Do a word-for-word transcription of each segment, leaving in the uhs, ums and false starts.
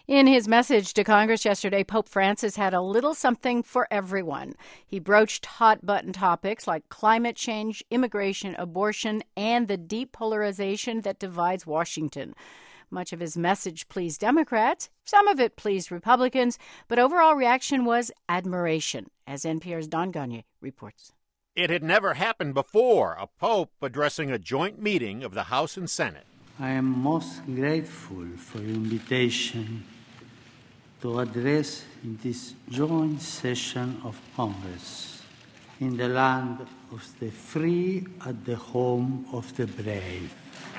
In his message to Congress yesterday, Pope Francis had a little something for everyone. He broached hot-button topics like climate change, immigration, abortion, and the deep polarization that divides Washington. Much of his message pleased Democrats, some of it pleased Republicans, but overall reaction was admiration, as N P R's Don Gonyea reports. It had never happened before, a pope addressing a joint meeting of the House and Senate. I am most grateful for your invitation to address this joint session of Congress in the land of the free at the home of the brave.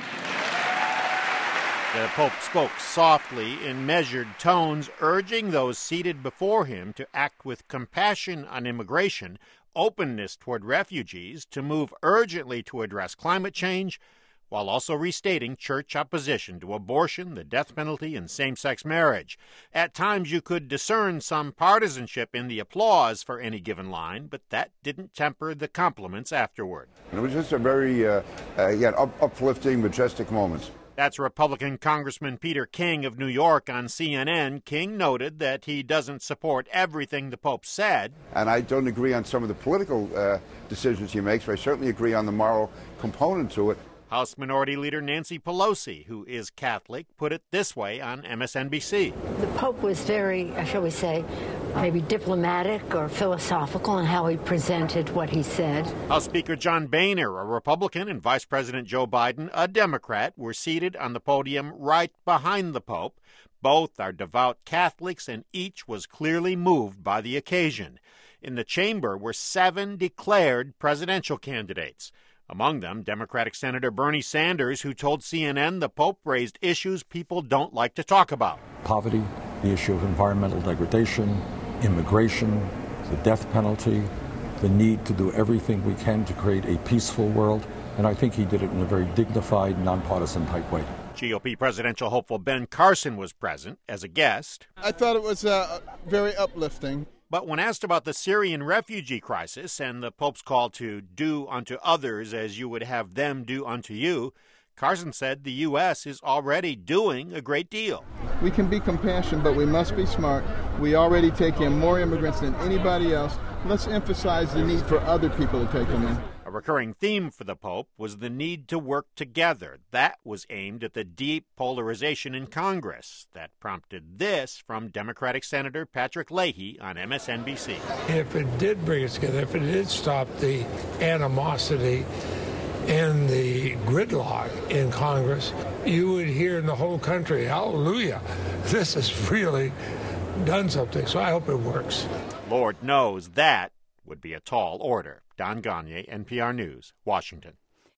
The Pope spoke softly in measured tones, urging those seated before him to act with compassion on immigration, openness toward refugees, to move urgently to address climate change, while also restating church opposition to abortion, the death penalty, and same-sex marriage. At times you could discern some partisanship in the applause for any given line, but that didn't temper the compliments afterward. It was just a very, uh, uh, again, up- uplifting, majestic moment. That's Republican Congressman Peter King of New York on C N N. King noted that he doesn't support everything the Pope said. And I don't agree on some of the political uh, decisions he makes, but I certainly agree on the moral component to it. House Minority Leader Nancy Pelosi, who is Catholic, put it this way on M S N B C. The Pope was very, shall we say, maybe diplomatic or philosophical in how he presented what he said. House Speaker John Boehner, a Republican, and Vice President Joe Biden, a Democrat, were seated on the podium right behind the Pope. Both are devout Catholics, and each was clearly moved by the occasion. In the chamber were seven declared presidential candidates. Among them, Democratic Senator Bernie Sanders, who told C N N the Pope raised issues people don't like to talk about. Poverty, the issue of environmental degradation, immigration, the death penalty, the need to do everything we can to create a peaceful world, and I think he did it in a very dignified, nonpartisan type way. G O P presidential hopeful Ben Carson was present as a guest. I thought it was uh, very uplifting. But when asked about the Syrian refugee crisis and the Pope's call to do unto others as you would have them do unto you, Carson said the U S is already doing a great deal. We can be compassionate, but we must be smart. We already take in more immigrants than anybody else. Let's emphasize the need for other people to take them in. A recurring theme for the Pope was the need to work together. That was aimed at the deep polarization in Congress. That prompted this from Democratic Senator Patrick Leahy on M S N B C. If it did bring us together, if it did stop the animosity and the gridlock in Congress, you would hear in the whole country, hallelujah, this has really done something. So I hope it works. Lord knows that would be a tall order. Don Gonyea, N P R News, Washington.